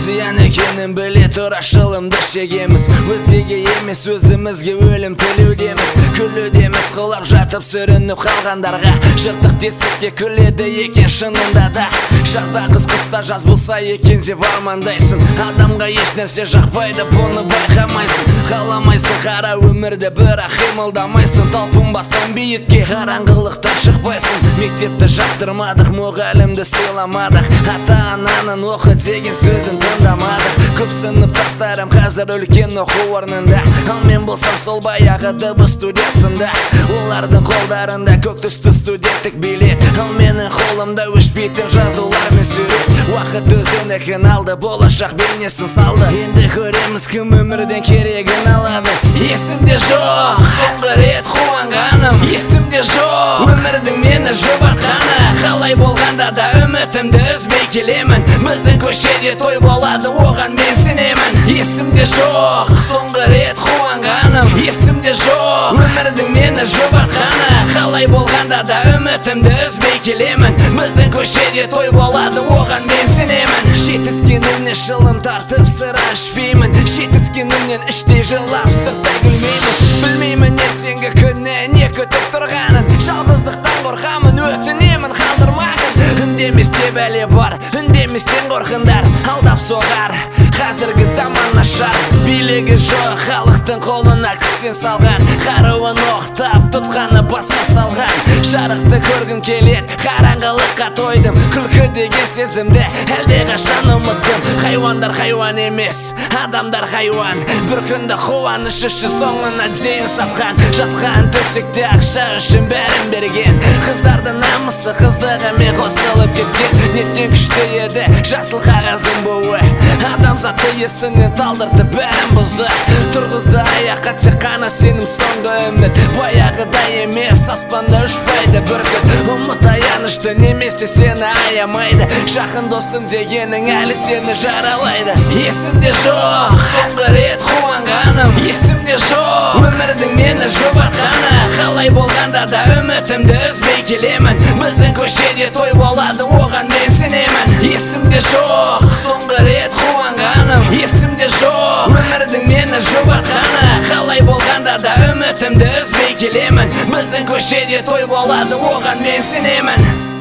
зиян екенін біле тұра шылымды шегеміз. Өзгеге емес өзімізге өлім тілеудеміз. Күлудеміз құлап жатып сүрініп қалғандарға. Жыртық десекке күледі екен шынында да. Жазда қыз қыста жаз болса екен деп армандайсың. Адамға еш нәрсе жақпайды, бұны байқамайсың. Қаламайсың қара өмірді, бірақ қимылдамайсың. Талпынбасаң биікке, қараңғылықтан шықпайсың. Мектепті жақтырмадық, мұғалімді сыйламадық. Ата-ананың оқы деген сөзін тыңдамадық. Көп сыныптастарым қазір үлкен оқу орнында. Ал мен болсам сол баяғы дыбыс студиясында. Олардың қолдарында көк түсті студенттік билет. Ал менің қолымда өшпейтін жазулар мен сурет. Уақыт өзінікін алды, болашақ бейнесін салды. Енді көреміз кім өмірден керегін алады. Есімде жоқ соңғы рет қуанғаным, есімде жоқ өмірдің мені жұбатқаны. Қалай болғанда да үмітімді үзбей келемін. Біздің көшеде той болады, оған мен сенемін. Есімде жоқ соңғы рет қуанғаным, есімде жоқ өмірдің мені жұбатқаны. Қалай болғанда да үмітімді үзбей келемін. Біздің көшеде той болады, оған мен сенемін. Жетіскенімнен шылым тартып сыр ашпеймін. Жетіскенімнен іштей жылап сырттай күлмеймін. Білмеймін ертеңгі күні не күтіп тұрғанын. Жалғыздықтан қорқамын, өтінемін қалдырмағын. Үндеместе бәле бар, үндеместен қорқындар. Алдап соғар, қазіргі заман нашар. Билігі жоқ халықтың қолына кісен салған. Қаруын оқтап тұтқаны баса салған. Жарықты көргім келет, қараңғылыққа тойдым. Күлкі деген сезімді әлде қашан ұмыттым. Хайуандар хайуан емес, адамдар хайуан. Бір күнді қуаныш үшін соңына дейін сатқан. Жатқан төсекте ақша үшін бәрін берген. Қыздардың намысы қыздығымен қосылып кеткен. Неттен күшті еді жасыл қағаздың буы. Адамзатты есінен талдыртып бәрін бұзды. Тұрғызды аяққа тек қана сенің соңғы үміт. Баяғыдай емес аспанда ұшпайды бүркіт. Ұмыт аянышты немесе сені аямайды. Жақын досым дегенің әлі сені жаралайды. Есімде жоқ соңғы рет қуанғаным, есімде жоқ өмірдің мені жұбатқаны. Қалай болғанда да үмітімді үзбей келемін. Біздің көшеде той болады, оған мен сенемін. Есімде жоқ соңғы рет қуанғаным, есімде жоқ өмірдің мені жұбатқаны. Қалай болғанда да үмітімді үзбей келемін. Біздің көшеде той болады, оған мен сенемін.